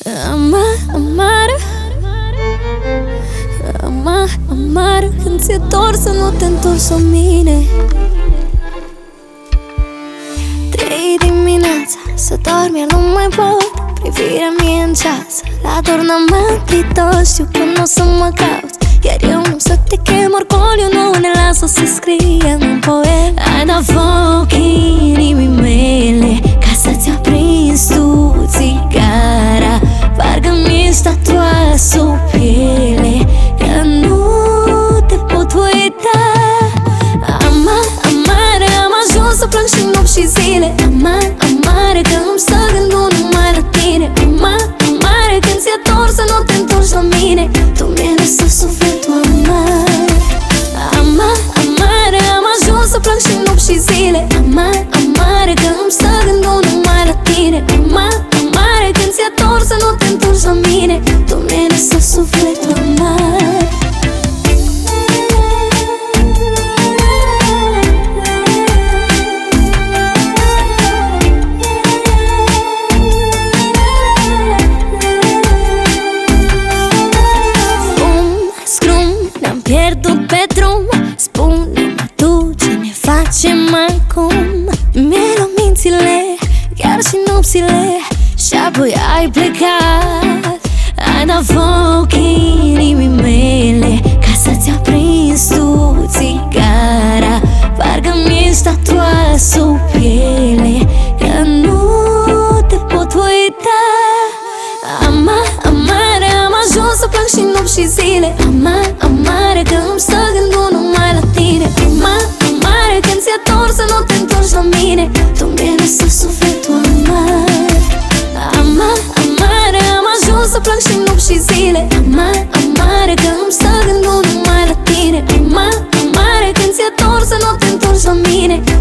Amar, amar când ți-e dor să nu te întorci la mine. 3 dimineața, să dormi, eu nu mai pot. Privirea mie în ceas, la tornament știu că nu o să mă cauți. Iar eu nu să te chem, orgoliu nu ne lasă să scriem un poem. Ai dat foc inimii mele ca să-ți aprins tu țigara. Parcă-mi ești tatuat sub piele, că nu te pot uita. Amare, am ajuns să plâng și nopți și zile. Amare, că îmi stă gândul numai la tine. Amare, când ți-e dor să nu te întorci la mine. Tu mi-ai lăsat sufletul amare, am ajuns să plâng și nopți și zile. Amare, că îmi stă gândul numai la tine. Amare, când ți-e dor să nu te întorci la mine. Tu mi-ai lăsat sufletul amar. Pierdut pe drum, spune-mă tu ce ne facem acum. Mi-ai luat mințile, chiar și nopțile, și apoi ai plecat. Ai dat foc inimii mele ca să-ți aprins tu țigara. Parcă-mi ești tatuat sub piele, că nu te pot uita. Amare, am ajuns să plâng și nopți și zile. Amare, că îmi stă gândul numai la tine. Amare, când ți-e dor să nu te întorci la mine. Tu mi-ai lăsat sufletul amar. Amare, am ajuns să plâng și nopți și zile. Amare, că îmi stă gândul numai la tine. Amare, când ți-e dor să nu te întorci la mine.